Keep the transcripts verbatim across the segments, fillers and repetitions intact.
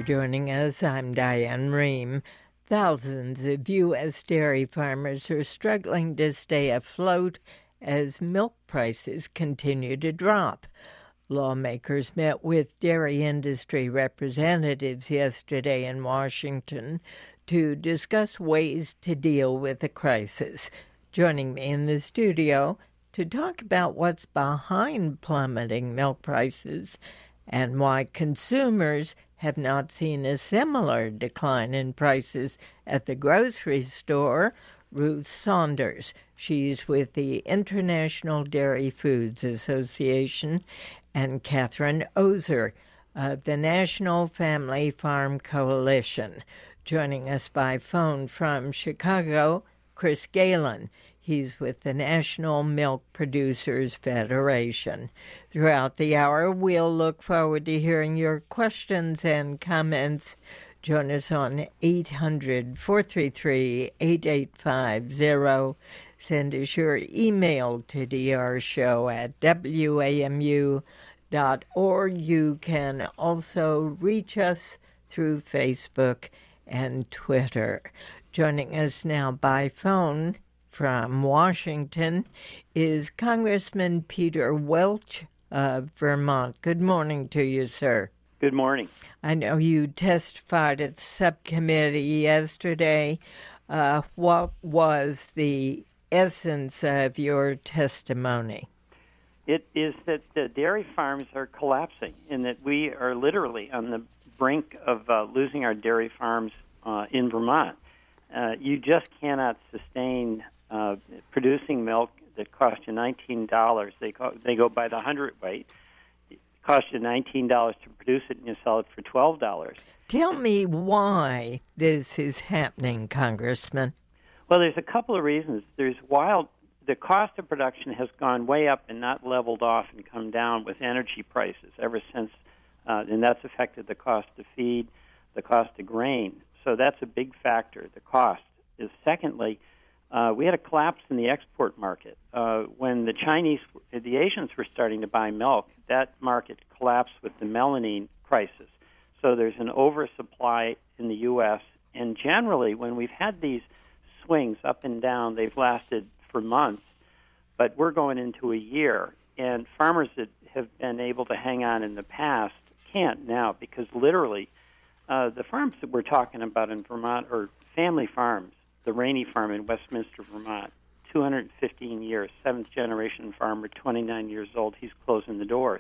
joining us. I'm Diane Rehm. Thousands of U S dairy farmers are struggling to stay afloat as milk prices continue to drop. Lawmakers met with dairy industry representatives yesterday in Washington to discuss ways to deal with the crisis. Joining me in the studio to talk about what's behind plummeting milk prices and why consumers have not seen a similar decline in prices at the grocery store, Ruth Saunders. She's with the International Dairy Foods Association, and Catherine Ozer of the National Family Farm Coalition. Joining us by phone from Chicago, Chris Galen. He's with the National Milk Producers Federation. Throughout the hour, we'll look forward to hearing your questions and comments. Join us on eight hundred, four three three, eight eight five zero. Send us your email to d r show at w a m u dot org. You can also reach us through Facebook and Twitter. Joining us now by phone from Washington is Congressman Peter Welch of Vermont. Good morning to you, sir. Good morning. I know you testified at the subcommittee yesterday. Uh, what was the essence of your testimony? It is that the dairy farms are collapsing and that we are literally on the brink of uh, losing our dairy farms uh, in Vermont. Uh, you just cannot sustain uh, producing milk that costs you nineteen dollars. They, co- they go by the hundredweight. It costs you nineteen dollars to produce it, and you sell it for twelve dollars. Tell me why this is happening, Congressman. Well, there's a couple of reasons. There's wild. The cost of production has gone way up and not leveled off and come down with energy prices ever since, uh, and that's affected the cost of feed, the cost of grain. So that's a big factor. The cost is. Secondly, uh, we had a collapse in the export market. Uh, when the Chinese, the Asians were starting to buy milk, that market collapsed with the melamine crisis. So there's an oversupply in the U S, and generally when we've had these swings up and down, they've lasted for months, but we're going into a year, and farmers that have been able to hang on in the past can't now because literally uh, the farms that we're talking about in Vermont are family farms. The Rainey Farm in Westminster, Vermont, two hundred fifteen years, seventh generation farmer, twenty-nine years old. He's closing the doors.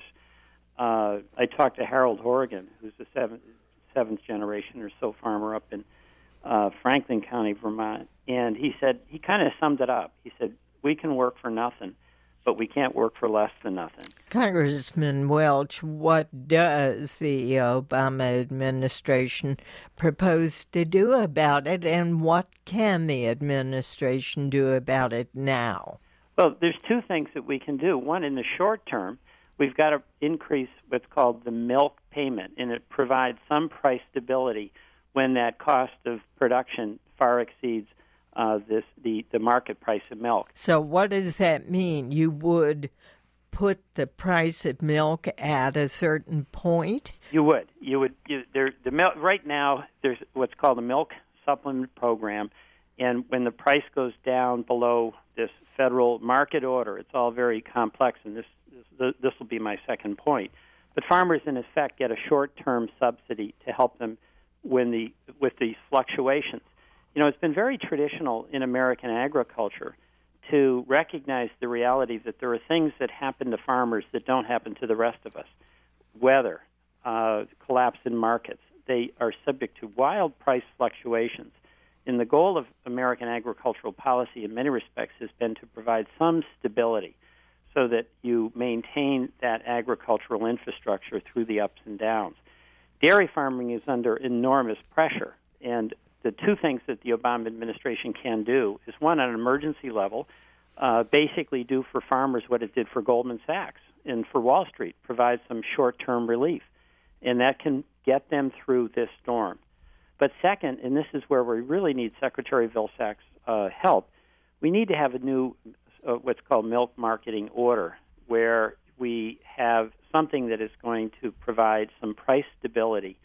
Uh, I talked to Harold Horrigan, who's the seventh, seventh generation or so farmer up in uh, Franklin County, Vermont. And he said, he kind of summed it up. He said, we can work for nothing, but we can't work for less than nothing. Congressman Welch, what does the Obama administration propose to do about it, and what can the administration do about it now? Well, there's two things that we can do. One, in the short term, we've got to increase what's called the milk payment, and it provides some price stability when that cost of production far exceeds Uh, this the, the market price of milk. So what does that mean? You would put the price of milk at a certain point? You would. You would. You, there, the milk right now. There's what's called a milk supplement program, and when the price goes down below this federal market order, it's all very complex. And this this, this will be my second point. But farmers, in effect, get a short-term subsidy to help them when the with these fluctuations. You know, it's been very traditional in American agriculture to recognize the reality that there are things that happen to farmers that don't happen to the rest of us. Weather, uh, collapse in markets. They are subject to wild price fluctuations. And the goal of American agricultural policy in many respects has been to provide some stability so that you maintain that agricultural infrastructure through the ups and downs. Dairy farming is under enormous pressure, and the two things that the Obama administration can do is, one, on an emergency level, uh, basically do for farmers what it did for Goldman Sachs and for Wall Street, provide some short-term relief. And that can get them through this storm. But second, and this is where we really need Secretary Vilsack's uh, help, we need to have a new uh, what's called milk marketing order, where we have something that is going to provide some price stability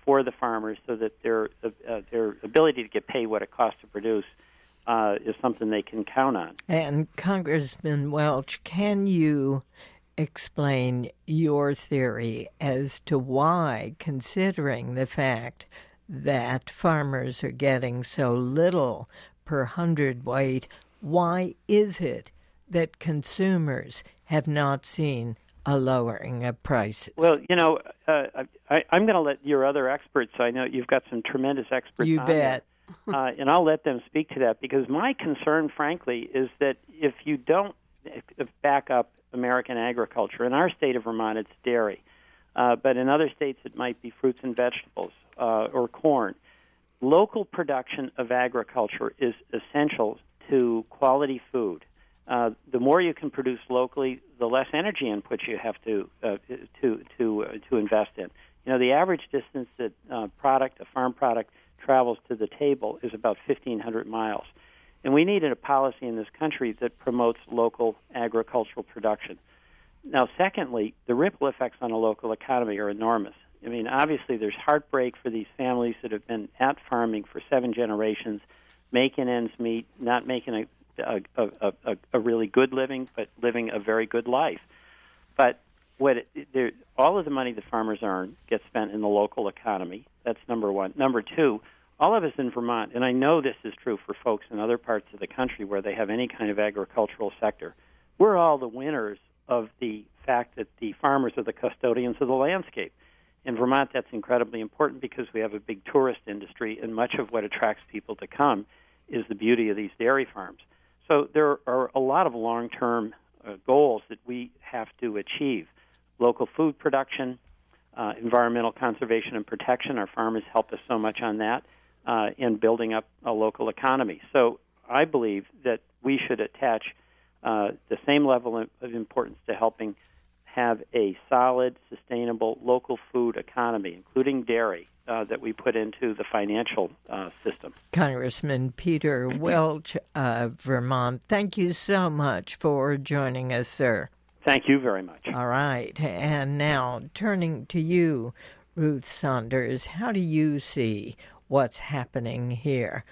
for the farmers so that their uh, their ability to get paid what it costs to produce uh, is something they can count on. And Congressman Welch, can you explain your theory as to why, considering the fact that farmers are getting so little per hundredweight, why is it that consumers have not seen a lowering of prices? Well, you know, uh, I, I'm going to let your other experts, I know you've got some tremendous experts you on bet. that, uh, and I'll let them speak to that, because my concern, frankly, is that if you don't back up American agriculture, in our state of Vermont it's dairy, uh, but in other states it might be fruits and vegetables uh, or corn. Local production of agriculture is essential to quality food. Uh, the more you can produce locally, the less energy input you have to uh, to to uh, to invest in. You know, the average distance that uh, product, a farm product, travels to the table is about fifteen hundred miles, and we need a policy in this country that promotes local agricultural production. Now, secondly, the ripple effects on a local economy are enormous. I mean, obviously, there's heartbreak for these families that have been at farming for seven generations, making ends meet, not making a A, a, a, a really good living, but living a very good life. But what it, all of the money the farmers earn gets spent in the local economy. That's number one. Number two, all of us in Vermont, and I know this is true for folks in other parts of the country where they have any kind of agricultural sector, we're all the winners of the fact that the farmers are the custodians of the landscape. In Vermont, that's incredibly important because we have a big tourist industry, and much of what attracts people to come is the beauty of these dairy farms. So there are a lot of long-term uh, goals that we have to achieve. Local food production, uh, environmental conservation and protection. Our farmers help us so much on that, uh, in building up a local economy. So I believe that we should attach uh, the same level of importance to helping have a solid, sustainable local food economy, including dairy, Uh, that we put into the financial uh, system. Congressman Peter Welch of Vermont, thank you so much for joining us, sir. Thank you very much. All right. And now, turning to you, Ruth Saunders, how do you see what's happening here?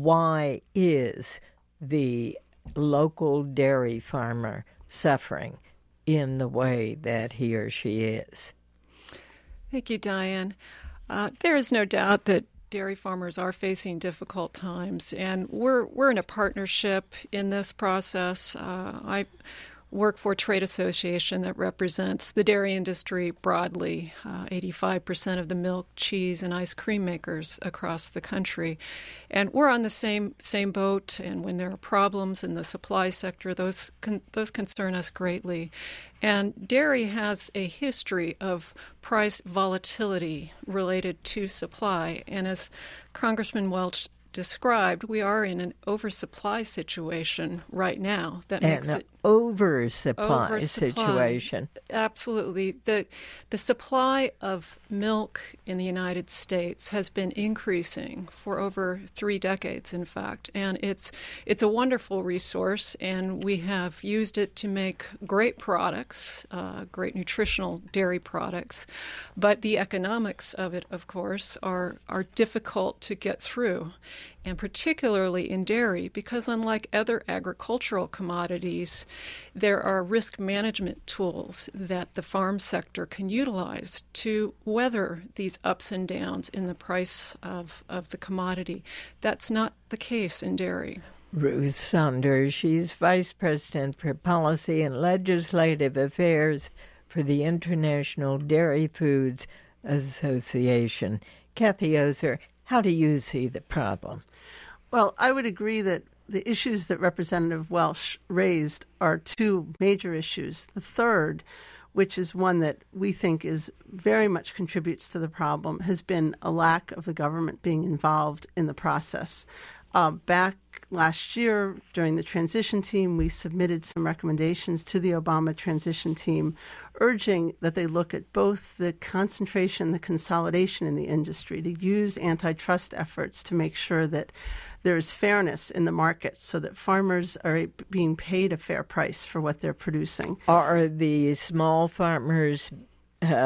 Why is the local dairy farmer suffering in the way that he or she is? Thank you, Diane. Uh, there is no doubt that dairy farmers are facing difficult times, and we're we're in a partnership in this process. Uh, I work for a trade association that represents the dairy industry broadly, uh, eighty-five percent of the milk, cheese, and ice cream makers across the country. And we're on the same same boat, and when there are problems in the supply sector, those con- those concern us greatly. And dairy has a history of price volatility related to supply. And as Congressman Welch described, we are in an oversupply situation right now that and makes an it oversupply, oversupply situation. Absolutely. The the supply of milk in the United States has been increasing for over three decades, in fact, and it's it's a wonderful resource, and we have used it to make great products, uh, great nutritional dairy products, but the economics of it, of course, are are difficult to get through. And particularly in dairy, because unlike other agricultural commodities, there are risk management tools that the farm sector can utilize to weather these ups and downs in the price of, of the commodity. That's not the case in dairy. Ruth Saunders, she's Vice President for Policy and Legislative Affairs for the International Dairy Foods Association. Kathy Ozer, how do you see the problem? Well, I would agree that the issues that Representative Welch raised are two major issues. The third, which is one that we think is very much contributes to the problem, has been a lack of the government being involved in the process. Uh, back last year, during the transition team, we submitted some recommendations to the Obama transition team, urging that they look at both the concentration, the consolidation in the industry, to use antitrust efforts to make sure that there is fairness in the market so that farmers are being paid a fair price for what they're producing. Are the small farmers uh,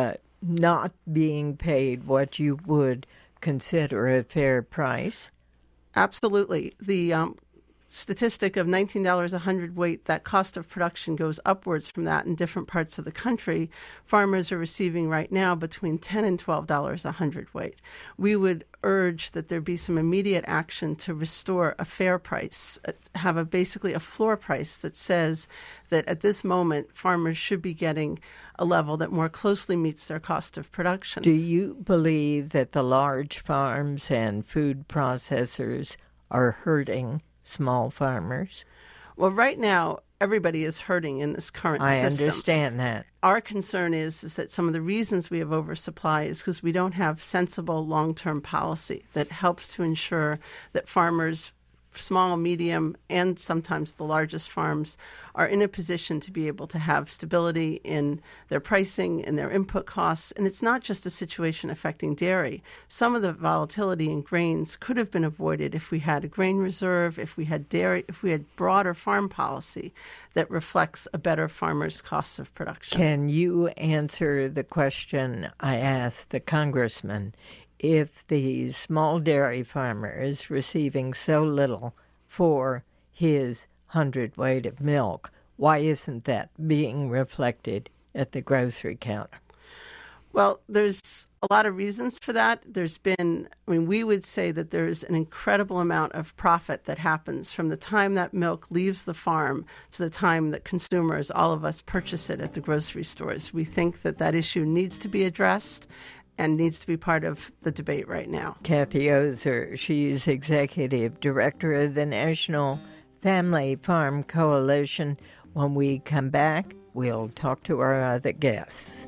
not being paid what you would consider a fair price? Absolutely. The um, statistic of nineteen dollars a hundredweight, that cost of production goes upwards from that in different parts of the country. Farmers are receiving right now between ten dollars and twelve dollars a hundredweight. We would urge that there be some immediate action to restore a fair price, uh, have a basically a floor price that says that at this moment farmers should be getting a level that more closely meets their cost of production. Do you believe that the large farms and food processors are hurting small farmers? Well, right now, everybody is hurting in this current I system. I understand that. Our concern is, is that some of the reasons we have oversupply is because we don't have sensible long-term policy that helps to ensure that farmers, small, medium, and sometimes the largest farms, are in a position to be able to have stability in their pricing and their input costs. And it's not just a situation affecting dairy. Some of the volatility in grains could have been avoided if we had a grain reserve, if we had dairy, if we had broader farm policy that reflects a better farmer's costs of production. Can you answer the question I asked the congressman? If the small dairy farmer is receiving so little for his hundredweight of milk, why isn't that being reflected at the grocery counter? Well, there's a lot of reasons for that. There's been, I mean, we would say that there's an incredible amount of profit that happens from the time that milk leaves the farm to the time that consumers, all of us, purchase it at the grocery stores. We think that that issue needs to be addressed and needs to be part of the debate right now. Kathy Ozer, she's Executive Director of the National Family Farm Coalition. When we come back, we'll talk to our other guests.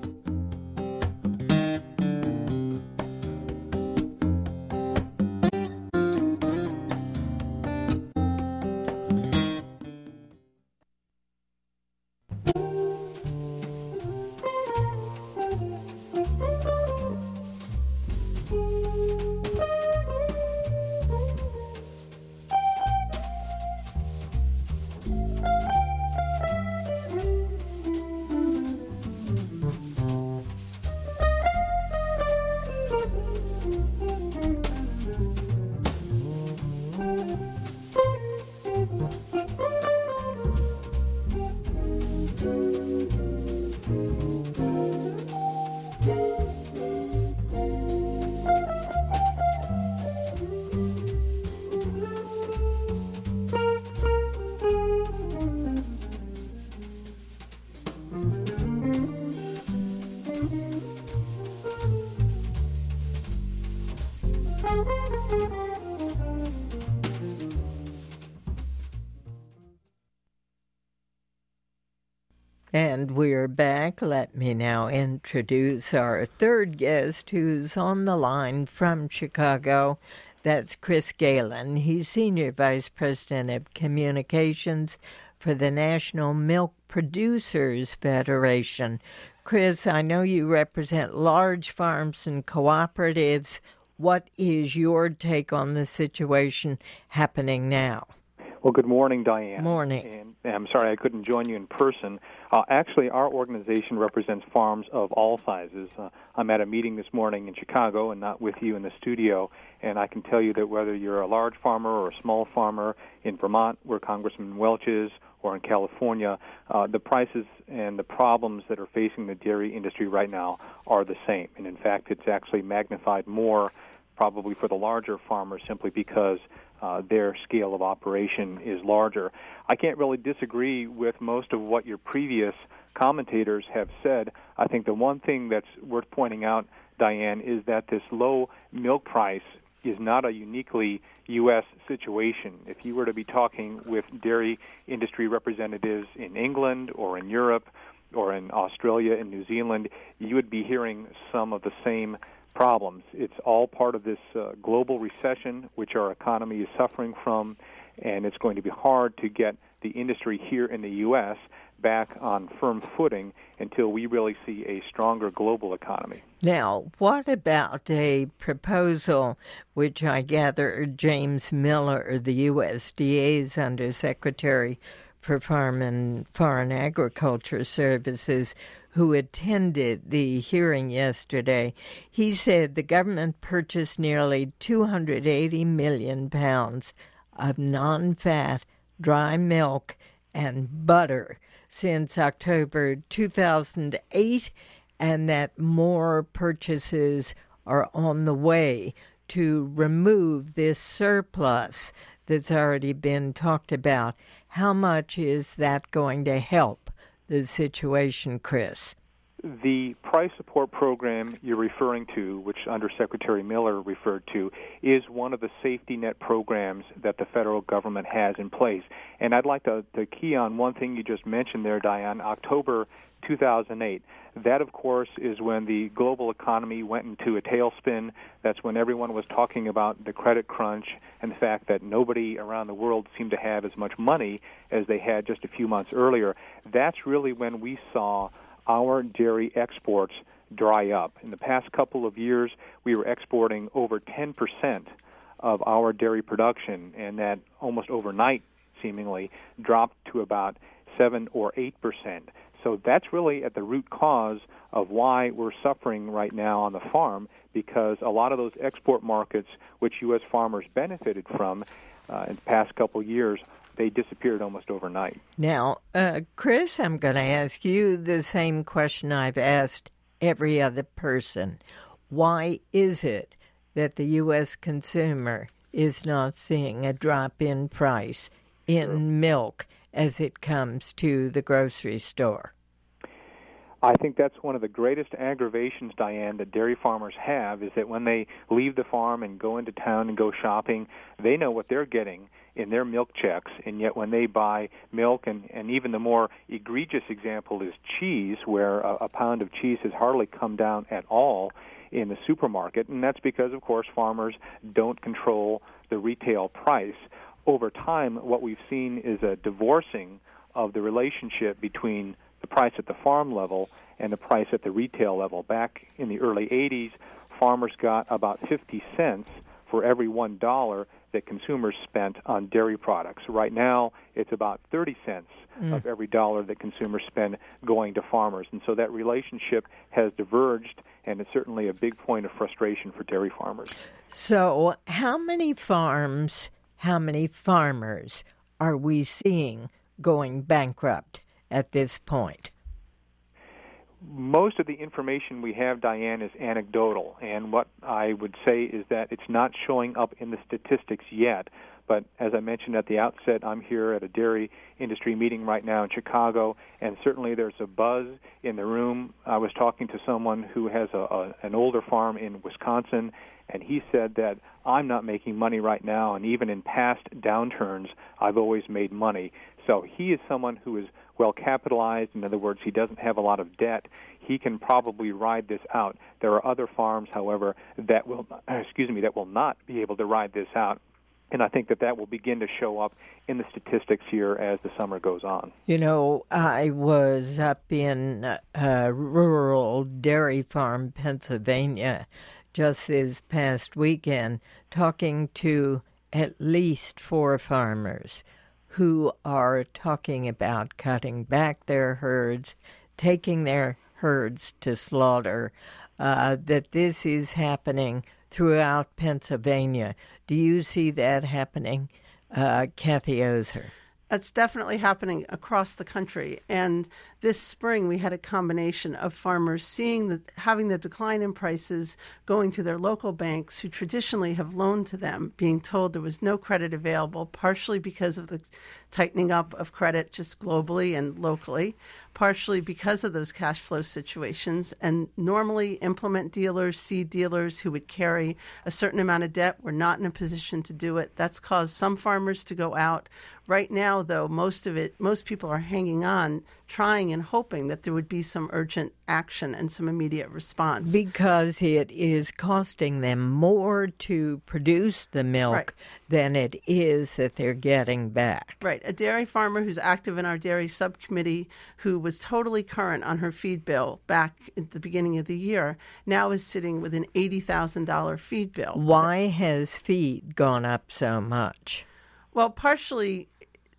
And we're back. Let me now introduce our third guest who's on the line from Chicago. That's Chris Galen. He's Senior Vice President of Communications for the National Milk Producers Federation. Chris, I know you represent large farms and cooperatives. What is your take on the situation happening now? Well, good morning, Diane. Morning. And I'm sorry I couldn't join you in person. Uh, actually, our organization represents farms of all sizes. Uh, I'm at a meeting this morning in Chicago and not with you in the studio, and I can tell you that whether you're a large farmer or a small farmer in Vermont, where Congressman Welch is, or in California, uh, the prices and the problems that are facing the dairy industry right now are the same. And in fact, it's actually magnified more probably for the larger farmers simply because uh, their scale of operation is larger. I can't really disagree with most of what your previous commentators have said. I think the one thing that's worth pointing out, Diane, is that this low milk price is not a uniquely U S situation. If you were to be talking with dairy industry representatives in England or in Europe or in Australia and New Zealand, you would be hearing some of the same problems. It's all part of this uh, global recession, which our economy is suffering from, and it's going to be hard to get the industry here in the U S back on firm footing until we really see a stronger global economy. Now, what about a proposal which I gather James Miller, the U S D A's Undersecretary for Farm and Foreign Agriculture Services, who attended the hearing yesterday. He said the government purchased nearly two hundred eighty million pounds of non-fat dry milk and butter since October two thousand eight, and that more purchases are on the way to remove this surplus that's already been talked about. How much is that going to help the situation, Chris? The price support program you're referring to, which Undersecretary Miller referred to, is one of the safety net programs that the federal government has in place. And I'd like to, to key on one thing you just mentioned there, Diane. October two thousand eight. That, of course, is when the global economy went into a tailspin. That's when everyone was talking about the credit crunch and the fact that nobody around the world seemed to have as much money as they had just a few months earlier. That's really when we saw our dairy exports dry up. In the past couple of years, we were exporting over ten percent of our dairy production, and that almost overnight, seemingly, dropped to about seven or eight percent. So that's really at the root cause of why we're suffering right now on the farm, because a lot of those export markets, which U S farmers benefited from uh, in the past couple of years, they disappeared almost overnight. Now, uh, Chris, I'm going to ask you the same question I've asked every other person. Why is it that the U S consumer is not seeing a drop in price in sure. milk as it comes to the grocery store? I think that's one of the greatest aggravations, Diane, that dairy farmers have, is that when they leave the farm and go into town and go shopping, they know what they're getting in their milk checks, and yet when they buy milk, and, and even the more egregious example is cheese, where a, a pound of cheese has hardly come down at all in the supermarket, and that's because, of course, farmers don't control the retail price. Over time, what we've seen is a divorcing of the relationship between the price at the farm level and the price at the retail level. Back in the early eighties, farmers got about fifty cents for every one dollar that consumers spent on dairy products. Right now, it's about thirty cents mm. of every dollar that consumers spend going to farmers. And so that relationship has diverged, and it's certainly a big point of frustration for dairy farmers. So how many farms, how many farmers are we seeing going bankrupt at this point? Most of the information we have, Diane, is anecdotal, and what I would say is that it's not showing up in the statistics yet. But as I mentioned at the outset, I'm here at a dairy industry meeting right now in Chicago, and certainly there's a buzz in the room. I was talking to someone who has a, a, an older farm in Wisconsin, and he said that I'm not making money right now, and even in past downturns, I've always made money. So he is someone who is well capitalized. In other words, he doesn't have a lot of debt. He can probably ride this out. There are other farms, however, that will, excuse me, that will not be able to ride this out. And I think that that will begin to show up in the statistics here as the summer goes on. You know, I was up in uh, rural dairy farm, Pennsylvania, just this past weekend, talking to at least four farmers who are talking about cutting back their herds, taking their herds to slaughter, uh, that this is happening throughout Pennsylvania. Do you see that happening, uh, Kathy Ozer? That's definitely happening across the country. And this spring, we had a combination of farmers seeing the, having the decline in prices, going to their local banks who traditionally have loaned to them, being told there was no credit available, partially because of the tightening up of credit just globally and locally, partially because of those cash flow situations. And normally implement dealers, seed dealers who would carry a certain amount of debt were not in a position to do it. That's caused some farmers to go out. Right now, though, most of it, most people are hanging on, trying and hoping that there would be some urgent action and some immediate response. Because it is costing them more to produce the milk right. than it is that they're getting back. Right. A dairy farmer who's active in our dairy subcommittee, who was totally current on her feed bill back at the beginning of the year, now is sitting with an eighty thousand dollars feed bill. Why has feed gone up so much? Well, partially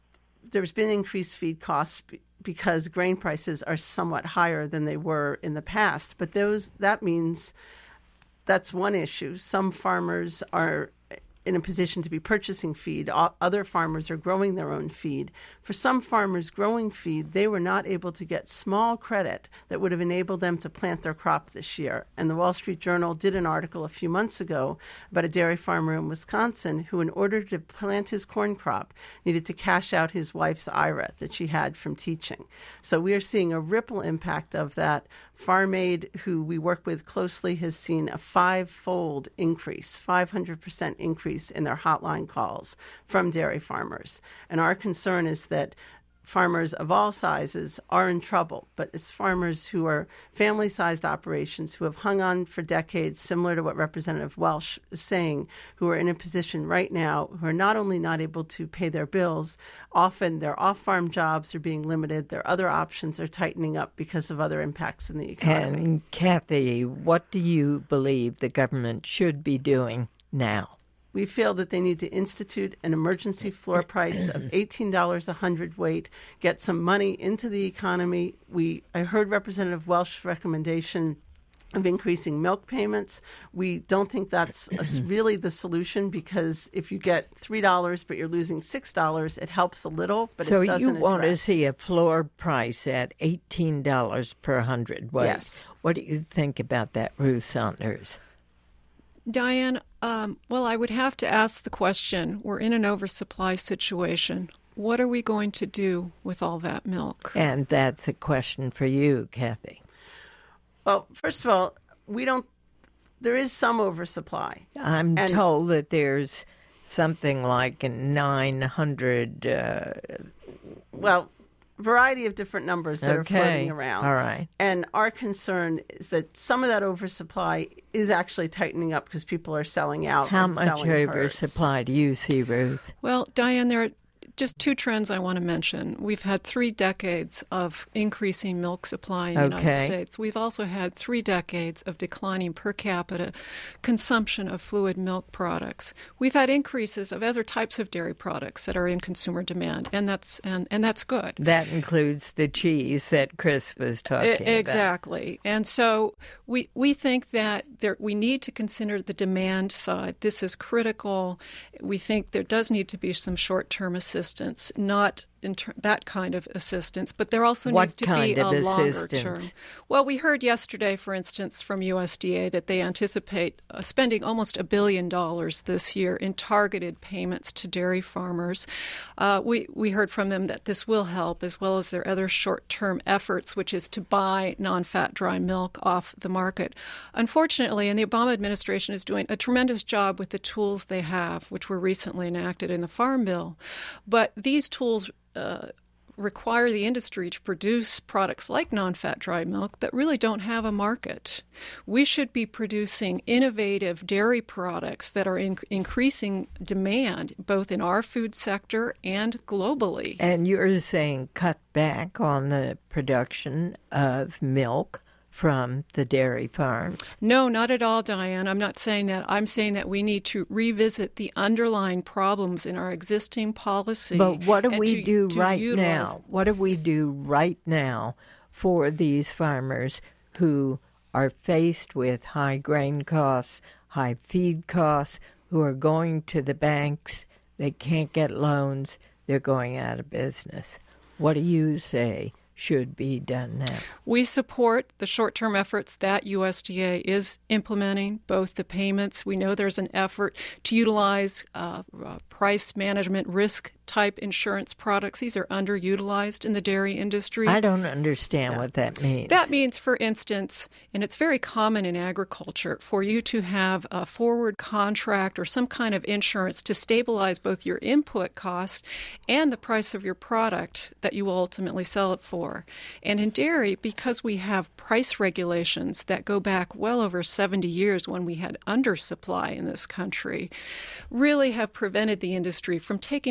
there's been increased feed costs because grain prices are somewhat higher than they were in the past. But those that means that's one issue. Some farmers are in a position to be purchasing feed. Other farmers are growing their own feed. For some farmers growing feed, they were not able to get small credit that would have enabled them to plant their crop this year. And the Wall Street Journal did an article a few months ago about a dairy farmer in Wisconsin who, in order to plant his corn crop, needed to cash out his wife's I R A that she had from teaching. So we are seeing a ripple impact of that. Farm Aid, who we work with closely, has seen a five-fold increase, five hundred percent increase in their hotline calls from dairy farmers. And our concern is that farmers of all sizes are in trouble, but it's farmers who are family-sized operations who have hung on for decades, similar to what Representative Welsh is saying, who are in a position right now who are not only not able to pay their bills, often their off-farm jobs are being limited, their other options are tightening up because of other impacts in the economy. And Kathy, what do you believe the government should be doing now? We feel that they need to institute an emergency floor price of eighteen dollars a hundredweight, get some money into the economy. We I heard Representative Welsh's recommendation of increasing milk payments. We don't think that's a, really the solution, because if you get three dollars but you're losing six dollars, it helps a little, but so it doesn't you want address. to see a floor price at eighteen dollars per hundredweight. Yes. What do you think about that, Ruth Saunders? Diane, um, well, I would have to ask the question. We're in an oversupply situation. What are we going to do with all that milk? And that's a question for you, Kathy. Well, first of all, we don't, there is some oversupply. I'm and, told that there's something like nine hundred. Uh, well, variety of different numbers that okay. are floating around. All right. And our concern is that some of that oversupply is actually tightening up because people are selling out. How and much selling oversupply herds. do you see, Ruth? Well, Diane, there are just two trends I want to mention. We've had three decades of increasing milk supply in the okay. United States. We've also had three decades of declining per capita consumption of fluid milk products. We've had increases of other types of dairy products that are in consumer demand, and that's and, and that's good. That includes the cheese that Chris was talking I, about. Exactly. And so we we think that there, we need to consider the demand side. This is critical. We think there does need to be some short-term assistance. Assistance, not in ter- that kind of assistance, but there also what needs to kind be a of longer assistance? term. Well, we heard yesterday, for instance, from U S D A that they anticipate uh, spending almost a billion dollars this year in targeted payments to dairy farmers. Uh, we we heard from them that this will help, as well as their other short-term efforts, which is to buy non-fat dry milk off the market. Unfortunately, and the Obama administration is doing a tremendous job with the tools they have, which were recently enacted in the Farm Bill. But these tools uh, require the industry to produce products like non-fat dry milk that really don't have a market. We should be producing innovative dairy products that are in- increasing demand both in our food sector and globally. And you're saying cut back on the production of milk from the dairy farms? No, not at all, Diane. I'm not saying that. I'm saying that we need to revisit the underlying problems in our existing policy. But what do we to, do to right utilize... now? What do we do right now for these farmers who are faced with high grain costs, high feed costs, who are going to the banks, they can't get loans, they're going out of business? What do you say should be done now? We support the short-term efforts that U S D A is implementing, both the payments. We know there's an effort to utilize uh, uh, price management risk type insurance products. These are underutilized in the dairy industry. I don't understand yeah. what that means. That means, for instance, and it's very common in agriculture, for you to have a forward contract or some kind of insurance to stabilize both your input costs and the price of your product that you will ultimately sell it for. And in dairy, because we have price regulations that go back well over seventy years when we had undersupply in this country, really have prevented the industry from taking advantage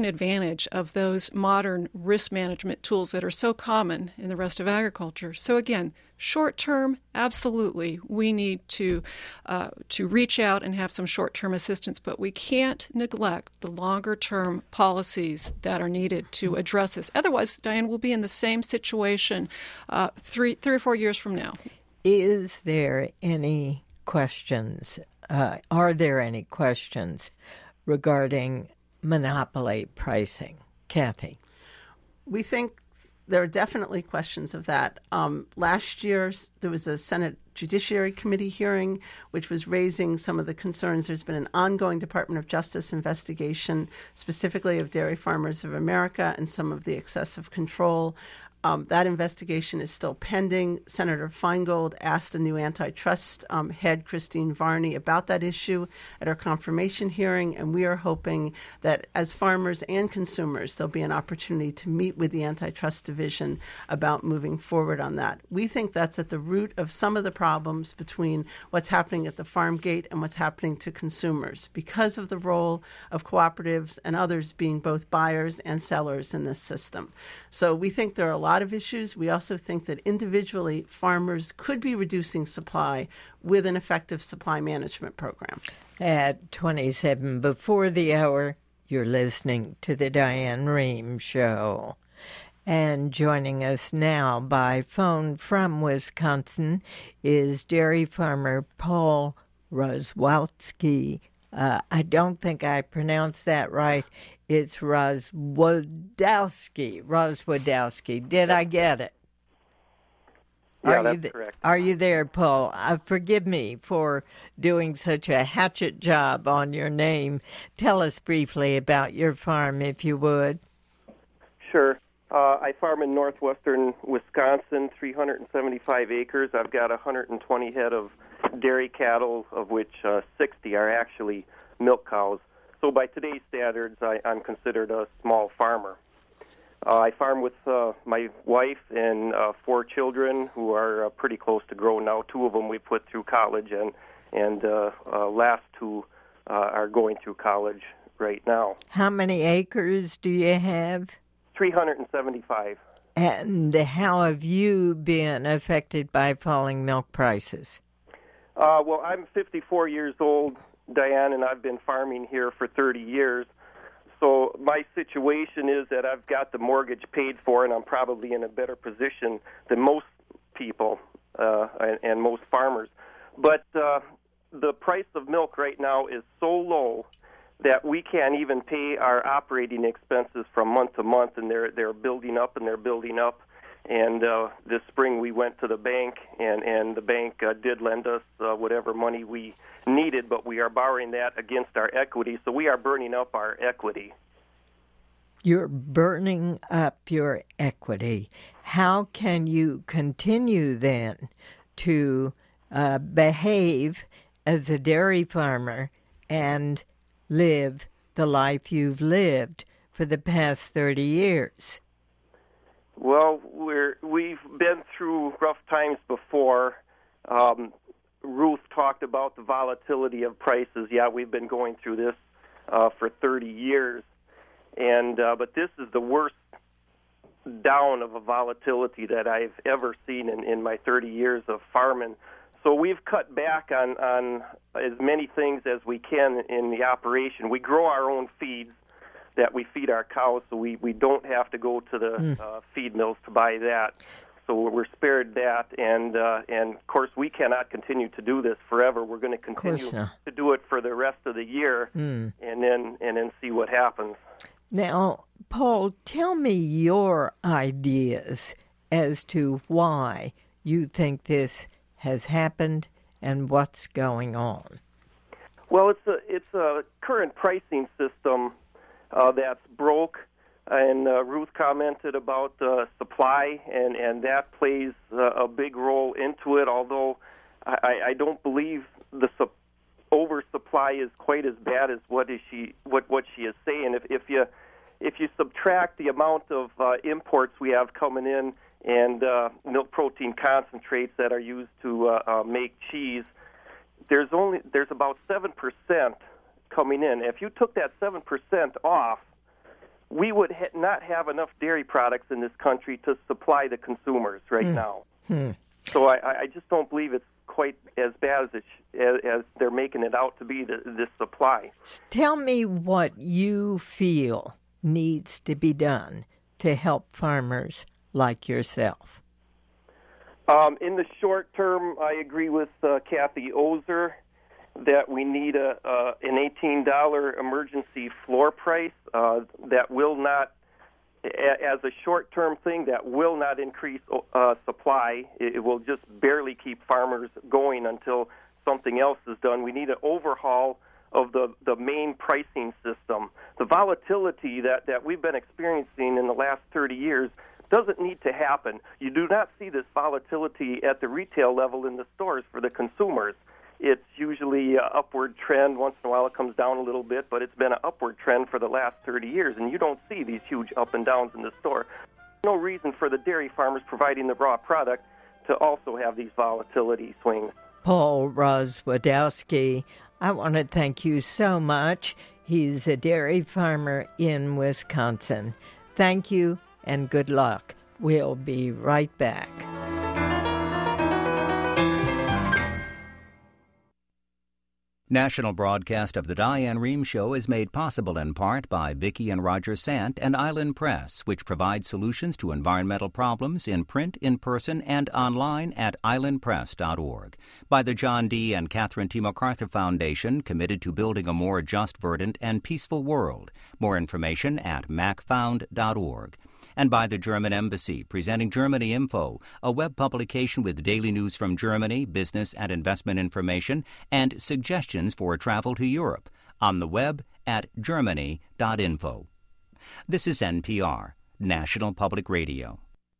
advantage of those modern risk management tools that are so common in the rest of agriculture. So again, short term, absolutely, we need to uh, to reach out and have some short term assistance, but we can't neglect the longer term policies that are needed to address this. Otherwise, Diane, we'll be in the same situation uh, three three or four years from now. Is there any questions? Uh, are there any questions regarding monopoly pricing? Kathy? We think there are definitely questions of that. Um, last year, there was a Senate Judiciary Committee hearing, which was raising some of the concerns. There's been an ongoing Department of Justice investigation, specifically of Dairy Farmers of America and some of the excessive control. Um, that investigation is still pending. Senator Feingold asked the new antitrust um, head, Christine Varney, about that issue at our confirmation hearing, and we are hoping that as farmers and consumers, there'll be an opportunity to meet with the antitrust division about moving forward on that. We think that's at the root of some of the problems between what's happening at the farm gate and what's happening to consumers because of the role of cooperatives and others being both buyers and sellers in this system. So we think there are a lot of issues. We also think that individually farmers could be reducing supply with an effective supply management program. At twenty-seven before the hour, you're listening to the Diane Rehm Show. And joining us now by phone from Wisconsin is dairy farmer Paul Rozwadowski. Uh, I don't think I pronounced that right. It's Rozwadowski. Rozwadowski. Did I get it? Yeah, are that's you th- correct. Are you there, Paul? Uh, forgive me for doing such a hatchet job on your name. Tell us briefly about your farm, if you would. Sure. Uh, I farm in northwestern Wisconsin, three hundred seventy-five acres. I've got one hundred twenty head of dairy cattle, of which uh, sixty are actually milk cows. So by today's standards, I, I'm considered a small farmer. Uh, I farm with uh, my wife and uh, four children who are uh, pretty close to grow now. Two of them we put through college, and and uh, uh, last two uh, are going through college right now. How many acres do you have? three hundred seventy-five. And how have you been affected by falling milk prices? Uh, well, I'm fifty-four years old, Diane, and I've been farming here for thirty years. So my situation is that I've got the mortgage paid for, and I'm probably in a better position than most people uh, and, and most farmers. But uh, the price of milk right now is so low that we can't even pay our operating expenses from month to month, and they're they're building up and they're building up. And uh, this spring we went to the bank, and, and the bank uh, did lend us uh, whatever money we needed, but we are borrowing that against our equity, so we are burning up our equity. You're burning up your equity. How can you continue then to uh, behave as a dairy farmer and live the life you've lived for the past thirty years? Well, we're, we've been through rough times before. Um, Ruth talked about the volatility of prices. Yeah, we've been going through this uh, for thirty years, and uh, but this is the worst down of a volatility that I've ever seen in, in my thirty years of farming. So we've cut back on, on as many things as we can in the operation. We grow our own feeds that we feed our cows, so we, we don't have to go to the mm. uh, feed mills to buy that. So we're spared that, and uh, and of course we cannot continue to do this forever. We're going to continue to do it for the rest of the year, mm. and then and then see what happens. Now, Paul, tell me your ideas as to why you think this has happened and what's going on. Well, it's a it's a current pricing system Uh, that's broke, and uh, Ruth commented about uh, supply, and, and that plays uh, a big role into it, although I, I don't believe the su- oversupply is quite as bad as what is she what, what she is saying. If, if you if you subtract the amount of uh, imports we have coming in and uh, milk protein concentrates that are used to uh, uh, make cheese, there's only there's about seven percent coming in. If you took that seven percent off, we would ha- not have enough dairy products in this country to supply the consumers right Hmm. now. Hmm. So I, I just don't believe it's quite as bad as, it sh- as, as they're making it out to be, the, this supply. Tell me what you feel needs to be done to help farmers like yourself. Um, in the short term, I agree with uh, Kathy Ozer that we need a, uh, an eighteen dollars emergency floor price uh, that will not, a- as a short-term thing, that will not increase uh, supply. It, it will just barely keep farmers going until something else is done. We need an overhaul of the, the main pricing system. The volatility that, that we've been experiencing in the last thirty years doesn't need to happen. You do not see this volatility at the retail level in the stores for the consumers. It's usually an upward trend. Once in a while it comes down a little bit, but it's been an upward trend for the last thirty years, and you don't see these huge up and downs in the store. No reason for the dairy farmers providing the raw product to also have these volatility swings. Paul Rozwadowski, I want to thank you so much. He's a dairy farmer in Wisconsin. Thank you and good luck. We'll be right back. National broadcast of the Diane Rehm Show is made possible in part by Vicki and Roger Sant and Island Press, which provides solutions to environmental problems in print, in person, and online at island press dot org. By the John D. and Catherine T. MacArthur Foundation, committed to building a more just, verdant, and peaceful world. More information at mac found dot org. And by the German Embassy, presenting Germany Info, a web publication with daily news from Germany, business and investment information, and suggestions for travel to Europe. On the web at germany dot info. This is N P R, National Public Radio.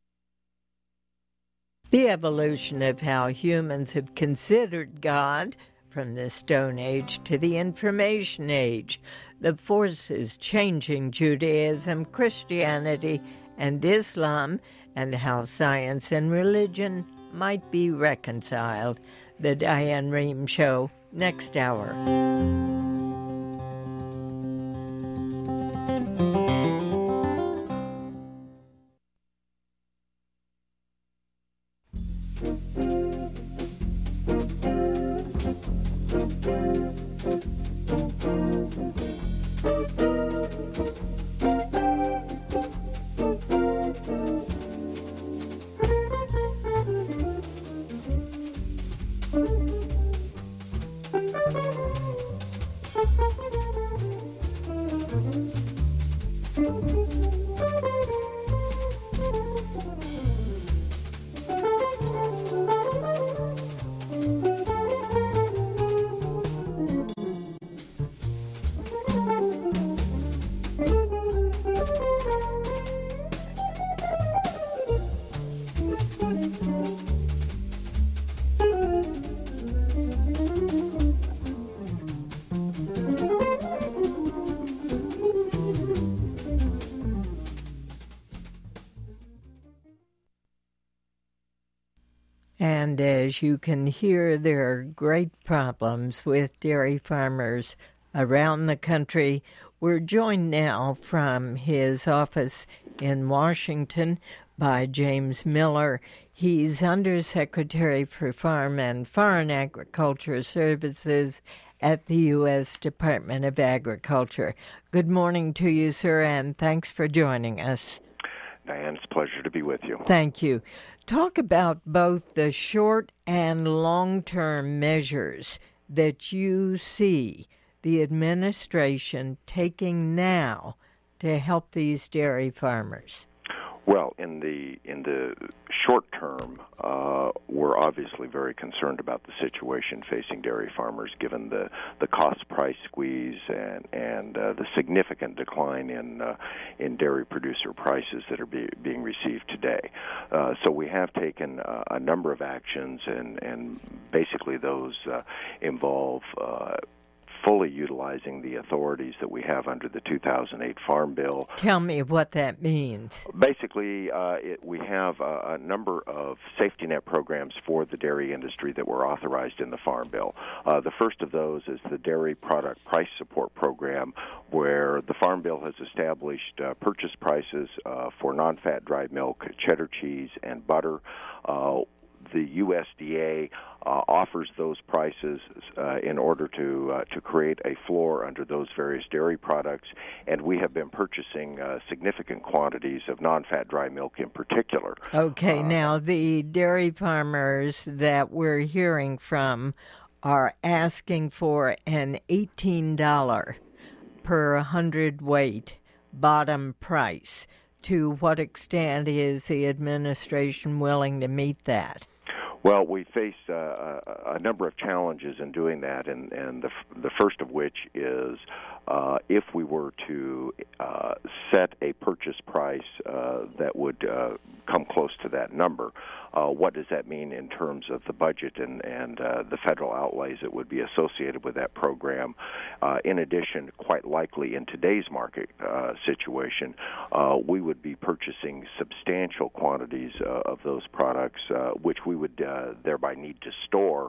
The evolution of how humans have considered God from the Stone Age to the Information Age, the forces changing Judaism, Christianity, and Islam, and how science and religion might be reconciled. The Diane Rehm Show, next hour. And as you can hear, there are great problems with dairy farmers around the country. We're joined now from his office in Washington by James Miller. He's Undersecretary for Farm and Foreign Agriculture Services at the U S Department of Agriculture. Good morning to you, sir, and thanks for joining us. Diane, it's a pleasure to be with you. Thank you. Talk about both the short and long-term measures that you see the administration taking now to help these dairy farmers. Well, in the in the short term, uh, we're obviously very concerned about the situation facing dairy farmers, given the, the cost price squeeze and and uh, the significant decline in uh, in dairy producer prices that are be, being received today. Uh, so we have taken uh, a number of actions, and and basically those uh, involve Uh, fully utilizing the authorities that we have under the two thousand eight Farm Bill. Tell me what that means. Basically, uh, it, we have a, a number of safety net programs for the dairy industry that were authorized in the Farm Bill. Uh, the first of those is the Dairy Product Price Support Program, where the Farm Bill has established uh, purchase prices uh, for non-fat dry milk, cheddar cheese, and butter. Uh, the U S D A uh, offers those prices uh, in order to uh, to create a floor under those various dairy products, and we have been purchasing uh, significant quantities of non-fat dry milk in particular. Okay, uh, now the dairy farmers that we're hearing from are asking for an eighteen dollars per hundredweight bottom price. To what extent is the administration willing to meet that? Well, we face uh, a, a number of challenges in doing that, and, and the, the first of which is uh, if we were to uh, set a purchase price uh, that would uh, come close to that number, uh, what does that mean in terms of the budget and, and uh, the federal outlays that would be associated with that program? Uh, in addition, quite likely in today's market uh, situation, uh, we would be purchasing substantial quantities uh, of those products, uh, which we would uh, thereby need to store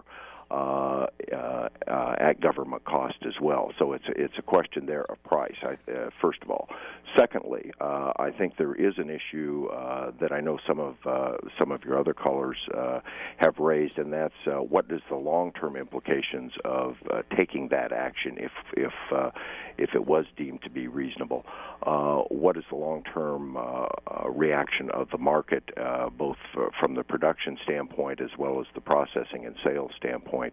Uh, uh, uh, at government cost as well. So it's a, it's a question there of price, I, uh, first of all. Secondly, uh, I think there is an issue uh, that I know some of uh, some of your other callers uh, have raised, and that's uh, what is the long-term implications of uh, taking that action if if uh, if it was deemed to be reasonable? Uh, what is the long-term uh, uh, reaction of the market, uh, both uh, from the production standpoint as well as the processing and sales standpoint,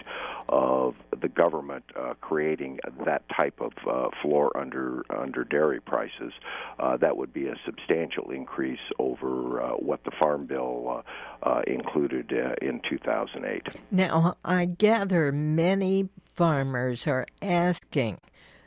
of the government uh, creating that type of uh, floor under under dairy prices? Uh, that would be a substantial increase over uh, what the Farm Bill uh, uh, included uh, in two thousand eight. Now, I gather many farmers are asking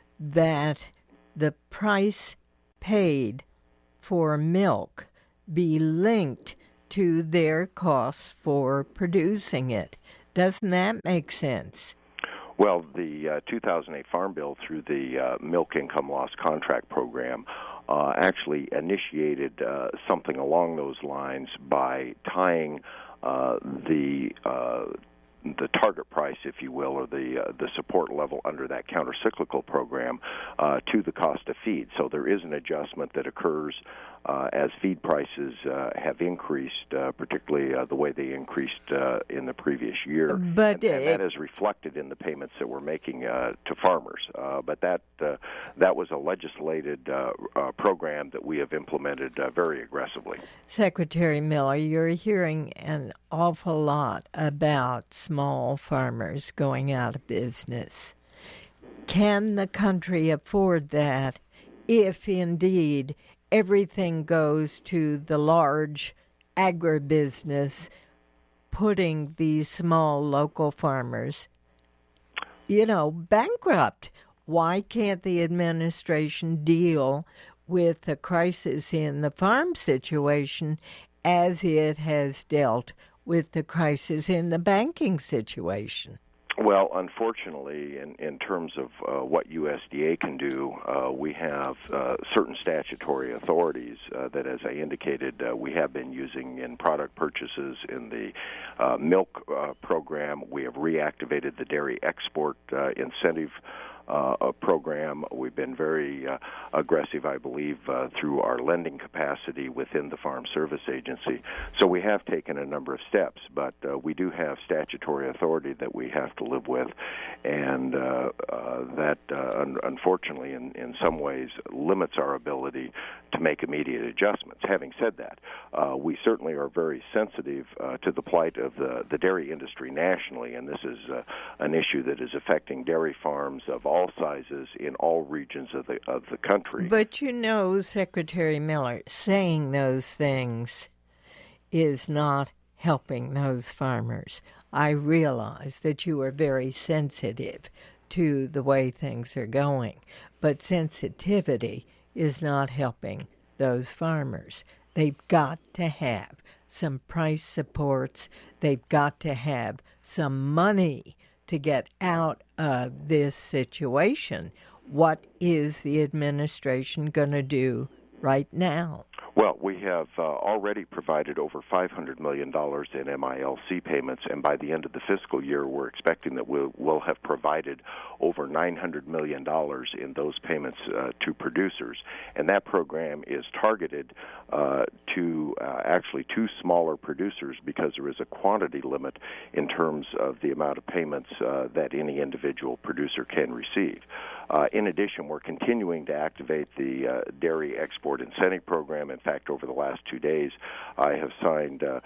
that the price paid for milk be linked to their costs for producing it. Doesn't that make sense? Well, the uh, two thousand eight Farm Bill, through the uh, Milk Income Loss Contract Program, uh, actually initiated uh, something along those lines by tying uh, the uh, the target price, if you will, or the uh, the support level under that countercyclical program uh, to the cost of feed. So there is an adjustment that occurs uh, as feed prices uh, have increased, uh, particularly uh, the way they increased uh, in the previous year. But and, and it, that is reflected in the payments that we're making uh, to farmers. Uh, but that uh, that was a legislated uh, uh, program that we have implemented uh, very aggressively. Secretary Miller, you're hearing an awful lot about small farmers going out of business. Can the country afford that if indeed everything goes to the large agribusiness, putting these small local farmers, you know, bankrupt? Why can't the administration deal with the crisis in the farm situation as it has dealt with the crisis in the banking situation? Well, unfortunately, in, in terms of uh, what U S D A can do, uh, we have uh, certain statutory authorities uh, that, as I indicated, uh, we have been using in product purchases in the uh, milk uh, program. We have reactivated the dairy export uh, incentive Uh, a program. We've been very uh, aggressive, I believe, uh, through our lending capacity within the Farm Service Agency. So we have taken a number of steps, but uh, we do have statutory authority that we have to live with, and uh, uh, that, uh, un- unfortunately, in, in some ways, limits our ability to make immediate adjustments. Having said that, uh, we certainly are very sensitive uh, to the plight of the, the dairy industry nationally, and this is uh, an issue that is affecting dairy farms of all all sizes in all regions of the of the country. But you know, Secretary Miller, saying those things is not helping those farmers. I realize that you are very sensitive to the way things are going, but sensitivity is not helping those farmers. They've got to have some price supports. They've got to have some money to get out of this situation. What is the administration going to do right now? Well, we have uh, already provided over five hundred million dollars in M I L C payments, and by the end of the fiscal year, we're expecting that we'll, we'll have provided over nine hundred million dollars in those payments uh, to producers. And that program is targeted uh, to uh, actually two smaller producers because there is a quantity limit in terms of the amount of payments uh, that any individual producer can receive. Uh, in addition, we're continuing to activate the uh, Dairy Export Incentive Program. In fact, over the last two days, I have signed uh,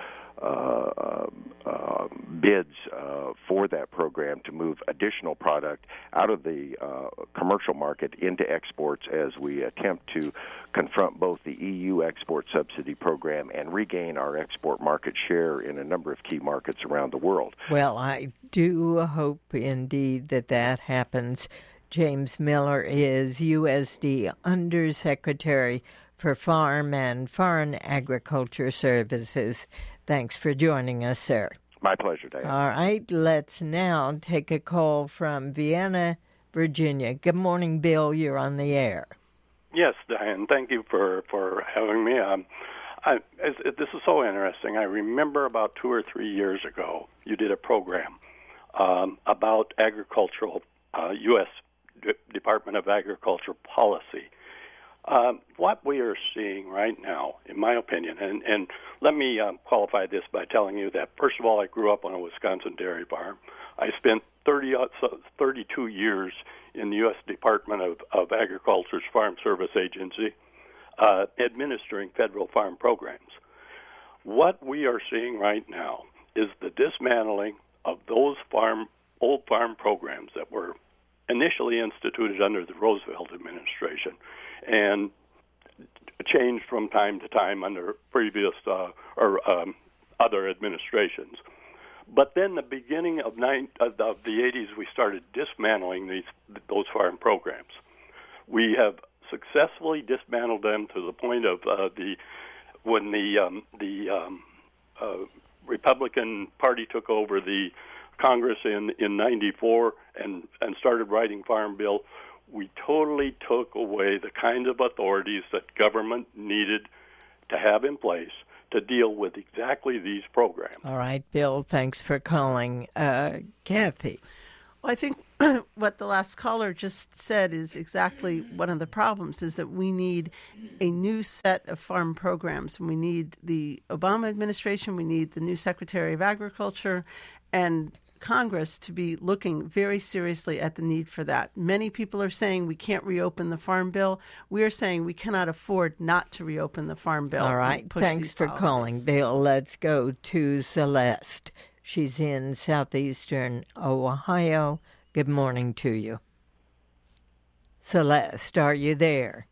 uh, uh, bids uh, for that program to move additional product out of the uh, commercial market into exports as we attempt to confront both the E U export subsidy program and regain our export market share in a number of key markets around the world. Well, I do hope indeed that that happens. James Miller is U S D Undersecretary for Farm and Foreign Agriculture Services. Thanks for joining us, sir. My pleasure, Diane. All right, let's now take a call from Vienna, Virginia. Good morning, Bill. You're on the air. Yes, Diane. Thank you for, for having me. Um, I, as, this is so interesting. I remember about two or three years ago, you did a program um, about agricultural, uh, U S D- Department of Agriculture policy. Um, what we are seeing right now, in my opinion, and, and let me um, qualify this by telling you that, first of all, I grew up on a Wisconsin dairy farm. I spent thirty, uh, thirty-two years in the U S Department of, of Agriculture's Farm Service Agency, uh, administering federal farm programs. What we are seeing right now is the dismantling of those farm old farm programs that were initially instituted under the Roosevelt administration and changed from time to time under previous uh, or um, other administrations. But then the beginning of, nine, of the eighties, we started dismantling these those farm programs. We have successfully dismantled them to the point of uh, the when the um, the um, uh, Republican Party took over the Congress in in ninety-four and and started writing Farm Bill. We totally took away the kinds of authorities that government needed to have in place to deal with exactly these programs. All right, Bill, thanks for calling. Uh, Kathy. Well, I think what the last caller just said is exactly one of the problems, is that we need a new set of farm programs. And we need the Obama administration, we need the new Secretary of Agriculture, and Congress to be looking very seriously at the need for that. Many people are saying we can't reopen the Farm Bill. We are saying we cannot afford not to reopen the Farm Bill. All right. Thanks for policies. calling, Bill. Let's go to Celeste. She's in southeastern Ohio. Good morning to you. Celeste, are you there?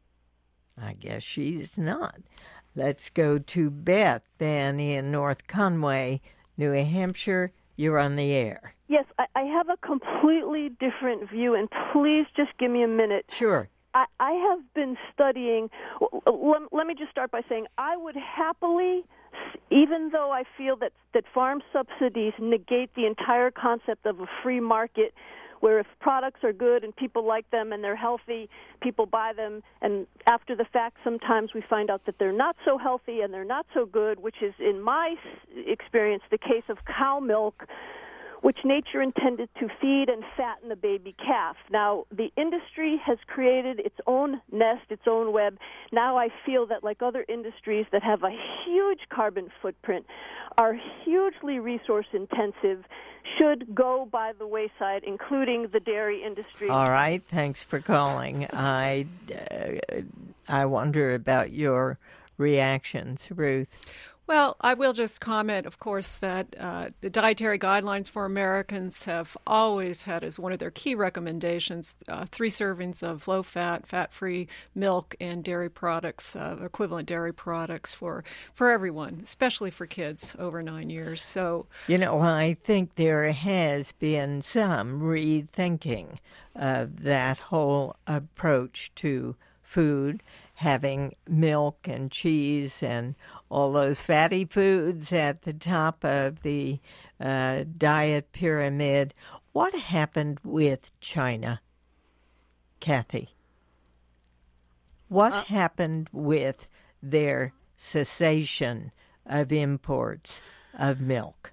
I guess she's not. Let's go to Beth then in North Conway, New Hampshire. You're on the air. Yes, I, I have a completely different view, and please just give me a minute. Sure. I, I have been studying. Let, let me just start by saying I would happily, even though I feel that, that farm subsidies negate the entire concept of a free market, where if products are good and people like them and they're healthy, people buy them, and after the fact sometimes we find out that they're not so healthy and they're not so good, which is in my experience the case of cow milk, which nature intended to feed and fatten the baby calf. Now, the industry has created its own nest, its own web. Now I feel that, like other industries that have a huge carbon footprint, are hugely resource intensive, should go by the wayside, including the dairy industry. All right, thanks for calling. I, uh, I wonder about your reactions, Ruth. Well, I will just comment, of course, that uh, the Dietary Guidelines for Americans have always had as one of their key recommendations uh, three servings of low-fat, fat-free milk and dairy products, uh, equivalent dairy products for, for everyone, especially for kids over nine years. So, you know, I think there has been some rethinking of that whole approach to food, having milk and cheese and all those fatty foods at the top of the uh, diet pyramid, What happened with China, Kathy? What uh, happened with their cessation of imports of milk?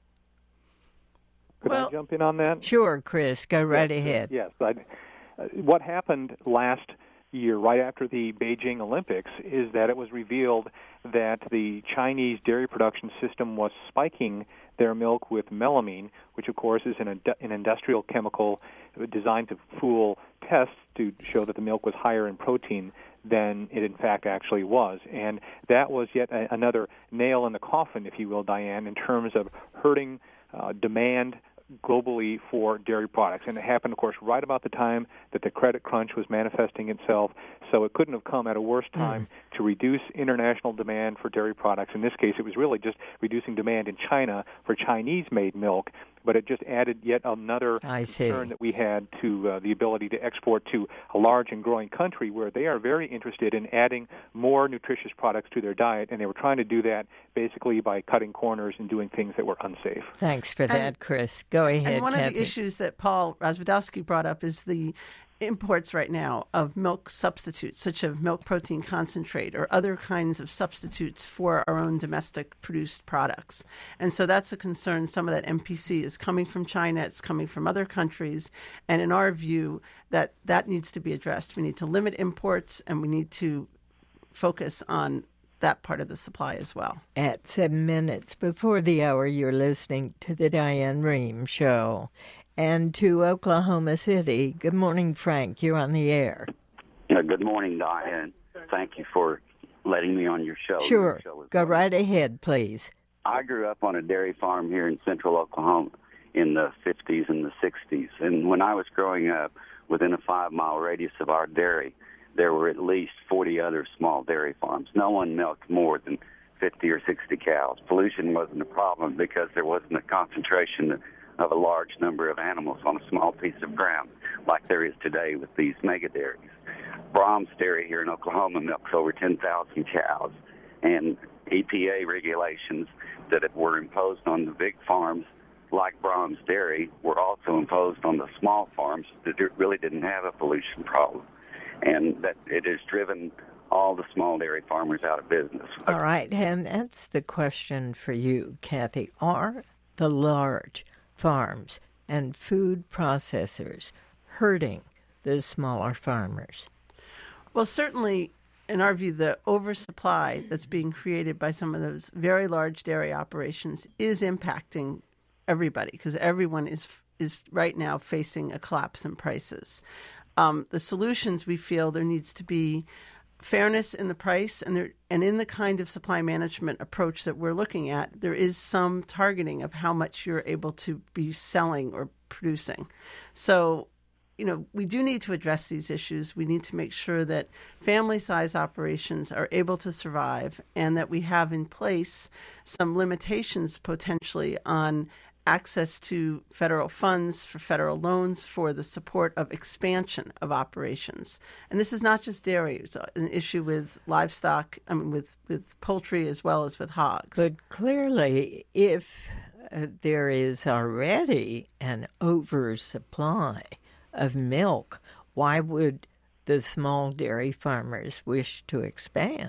Could well, I jump in on that? Sure, Chris. Go right yes, ahead. Yes. I'd, uh, what happened last year, right after the Beijing Olympics, is that it was revealed that the Chinese dairy production system was spiking their milk with melamine, which, of course, is an, an industrial chemical designed to fool tests to show that the milk was higher in protein than it in fact actually was. And that was yet a, another nail in the coffin, if you will, Diane, in terms of hurting uh, demand globally for dairy products. And it happened, of course, right about the time that the credit crunch was manifesting itself. So it couldn't have come at a worse time mm. to reduce international demand for dairy products. In this case, it was really just reducing demand in China for Chinese-made milk, but it just added yet another concern that we had to uh, the ability to export to a large and growing country where they are very interested in adding more nutritious products to their diet, and they were trying to do that basically by cutting corners and doing things that were unsafe. Thanks for that, and, Chris. Go ahead, And one Kathy. of the issues that Paul Rozwadowski brought up is the imports right now of milk substitutes, such as milk protein concentrate or other kinds of substitutes for our own domestic produced products. And so that's a concern. Some of that M P C is coming from China, it's coming from other countries, and in our view, that that needs to be addressed. We need to limit imports, and we need to focus on that part of the supply as well. At seven minutes before the hour, you're listening to the Diane Rehm Show. And to Oklahoma City. Good morning, Frank. You're on the air. Uh, good morning, Diane. Thank you for letting me on your show. Sure. Your show Go right ahead, please. I grew up on a dairy farm here in central Oklahoma in the fifties and the sixties. And when I was growing up, within a five-mile radius of our dairy, there were at least forty other small dairy farms. No one milked more than fifty or sixty cows. Pollution wasn't a problem because there wasn't a concentration of a large number of animals on a small piece of ground like there is today with these mega dairies. Brahms Dairy here in Oklahoma milks over ten thousand cows, and E P A regulations that were imposed on the big farms like Brahms Dairy were also imposed on the small farms that really didn't have a pollution problem, and that it has driven all the small dairy farmers out of business. All right, and that's the question for you, Kathy. Are the large farms and food processors hurting the smaller farmers? Well, certainly, in our view, the oversupply that's being created by some of those very large dairy operations is impacting everybody because everyone is is right now facing a collapse in prices. Um, the solutions, we feel there needs to be fairness in the price, and there, and in the kind of supply management approach that we're looking at, there is some targeting of how much you're able to be selling or producing. So, you know, we do need to address these issues. We need to make sure that family-size operations are able to survive and that we have in place some limitations potentially on access to federal funds for federal loans for the support of expansion of operations. And this is not just dairy. It's an issue with livestock, I mean, with, with poultry as well as with hogs. But clearly, if uh, there is already an oversupply of milk, why would the small dairy farmers wish to expand?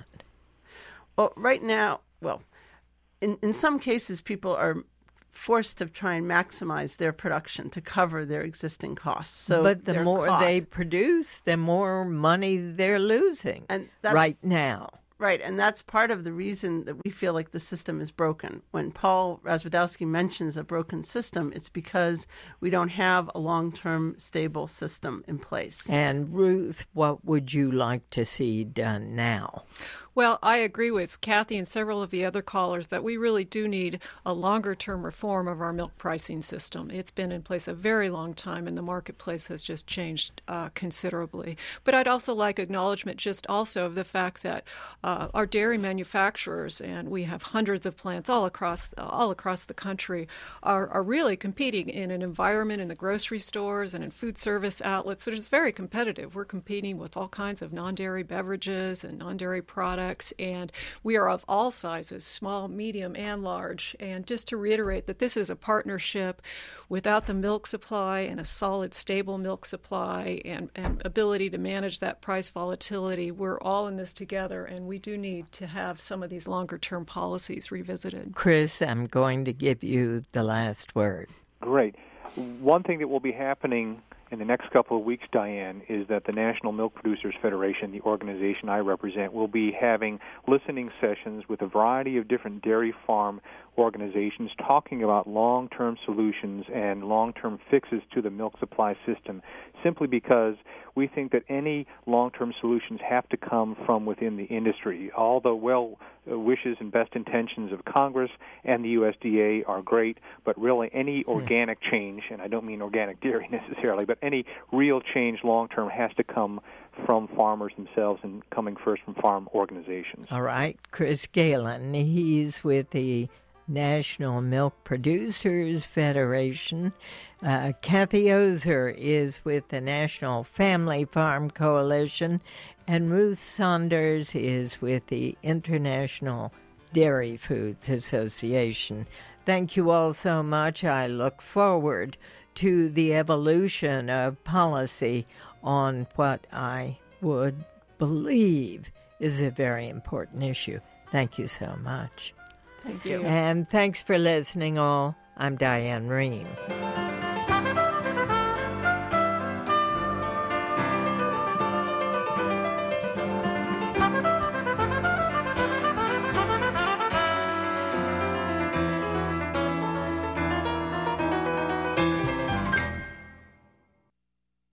Well, right now, well, in, in some cases, people are forced to try and maximize their production to cover their existing costs. So but the more caught. they produce, the more money they're losing and that's, right now. Right, and that's part of the reason that we feel like the system is broken. When Paul Rozwadowski mentions a broken system, it's because we don't have a long-term stable system in place. And Ruth, what would you like to see done now? Well, I agree with Kathy and several of the other callers that we really do need a longer-term reform of our milk pricing system. It's been in place a very long time, and the marketplace has just changed uh, considerably. But I'd also like acknowledgement just also of the fact that uh, our dairy manufacturers, and we have hundreds of plants all across all across the country, are, are really competing in an environment in the grocery stores and in food service outlets which is very competitive. We're competing with all kinds of non-dairy beverages and non-dairy products. projects, and we are of all sizes, small, medium, and large. And just to reiterate that this is a partnership. Without the milk supply and a solid, stable milk supply and, and ability to manage that price volatility, we're all in this together, and we do need to have some of these longer-term policies revisited. Chris, I'm going to give you the last word. Great. One thing that will be happening in the next couple of weeks, Diane, is that the National Milk Producers Federation, the organization I represent, will be having listening sessions with a variety of different dairy farm organizations talking about long-term solutions and long-term fixes to the milk supply system, simply because we think that any long-term solutions have to come from within the industry. All the well wishes and best intentions of Congress and the U S D A are great, but really any organic change, and I don't mean organic dairy necessarily, but any real change long-term has to come from farmers themselves and coming first from farm organizations. All right, Chris Galen, he's with the National Milk Producers Federation. Uh, Kathy Ozer is with the National Family Farm Coalition, and Ruth Saunders is with the International Dairy Foods Association. Thank you all so much. I look forward to the evolution of policy on what I would believe is a very important issue. Thank you so much. Thank you. And thanks for listening all. I'm Diane Rehm.